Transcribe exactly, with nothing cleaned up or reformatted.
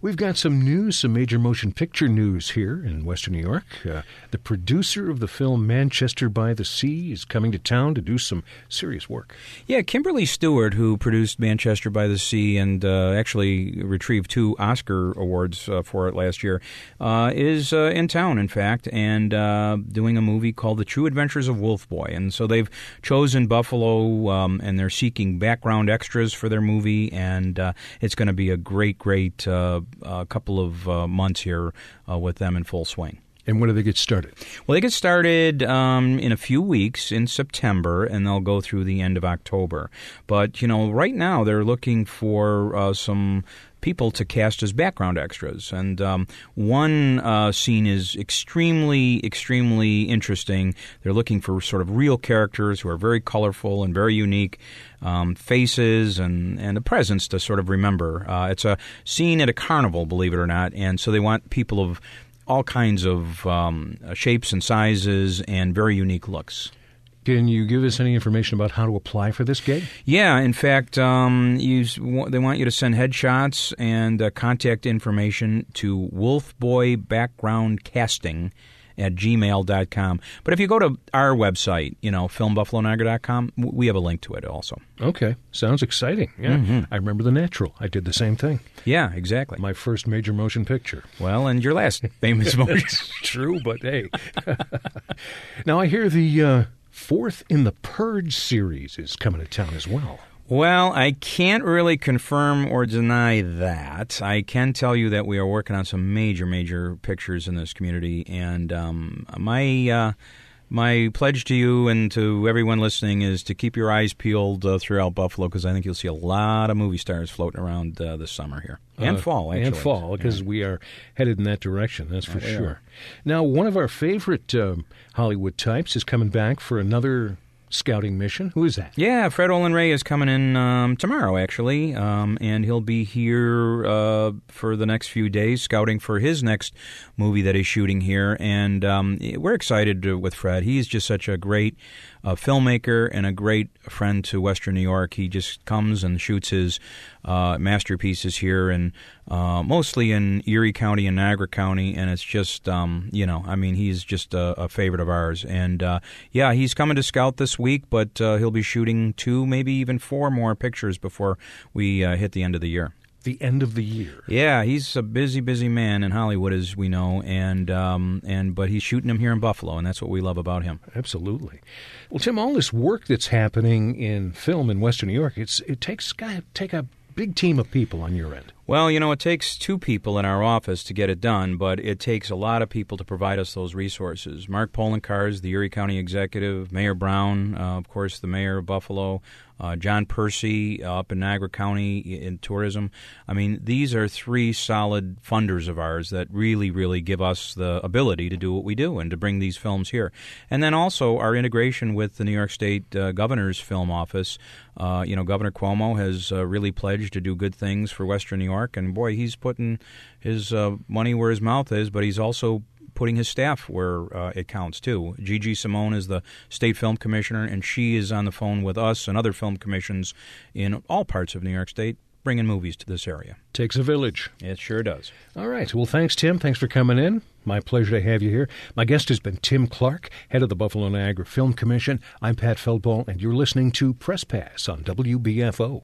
We've got some news, some major motion picture news here in Western New York. Uh, the producer of the film Manchester by the Sea is coming to town to do some serious work. Yeah, Kimberly Stewart, who produced Manchester by the Sea and uh, actually retrieved two Oscar awards uh, for it last year, uh, is uh, in town, in fact, and uh, doing a movie called The True Adventures of Wolf Boy. And so they've chosen Buffalo, um, and they're seeking background extras for their movie, and uh, it's going to be a great, great uh, uh, couple of uh, months here uh, with them in full swing. And when do they get started? Well, they get started um, in a few weeks in September, and they'll go through the end of October. But, you know, right now they're looking for uh, some people to cast as background extras. And um, one uh, scene is extremely, extremely interesting. They're looking for sort of real characters who are very colorful and very unique, um, faces and, and a presence to sort of remember. Uh, it's a scene at a carnival, believe it or not, and so they want people of all kinds of um, shapes and sizes and very unique looks. Can you give us any information about how to apply for this gig? Yeah, in fact, um, you, they want you to send headshots and uh, contact information to wolfboybackgroundcasting at gmail dot com. But if you go to our website, you know, film buffalo niagara dot com, we have a link to it also. Okay. Sounds exciting. Yeah. Mm-hmm. I remember The Natural. I did the same thing. Yeah, exactly. My first major motion picture. Well, and your last famous motion. It's true, but hey. Now, I hear the uh, fourth in the Purge series is coming to town as well. Well, I can't really confirm or deny that. I can tell you that we are working on some major, major pictures in this community, and um, my uh, my pledge to you and to everyone listening is to keep your eyes peeled uh, throughout Buffalo, because I think you'll see a lot of movie stars floating around uh, this summer here. And uh, fall, actually. And fall, because yeah. we are headed in that direction, that's for oh, sure. Are. Now, one of our favorite um, Hollywood types is coming back for another scouting mission. Who is that? Yeah, Fred Olen Ray is coming in um, tomorrow, actually, um, and he'll be here uh, for the next few days scouting for his next movie that he's shooting here, and um, we're excited with Fred. He's just such a great uh, filmmaker and a great friend to Western New York. He just comes and shoots his uh, masterpieces here, and uh, mostly in Erie County and Niagara County, and it's just, um, you know, I mean, he's just a, a favorite of ours. And, uh, yeah, he's coming to scout this week, but uh, he'll be shooting two, maybe even four more pictures before we uh, hit the end of the year. The end of the year. Yeah, he's a busy, busy man in Hollywood, as we know, and um, and but he's shooting them here in Buffalo, and that's what we love about him. Absolutely. Well, Tim, all this work that's happening in film in Western New York, it's it takes got to take a big team of people on your end. Well, you know, it takes two people in our office to get it done, but it takes a lot of people to provide us those resources. Mark Poloncarz, the Erie County Executive, Mayor Brown, uh, of course, the Mayor of Buffalo, uh, John Percy uh, up in Niagara County in tourism. I mean, these are three solid funders of ours that really, really give us the ability to do what we do and to bring these films here. And then also our integration with the New York State uh, Governor's Film Office. Uh, you know, Governor Cuomo has uh, really pledged to do good things for Western New York. And, boy, he's putting his uh, money where his mouth is, but he's also putting his staff where uh, it counts, too. Gigi Simone is the state film commissioner, and she is on the phone with us and other film commissions in all parts of New York State, bringing movies to this area. Takes a village. It sure does. All right. Well, thanks, Tim. Thanks for coming in. My pleasure to have you here. My guest has been Tim Clark, head of the Buffalo Niagara Film Commission. I'm Pat Feldball, and you're listening to Press Pass on W B F O.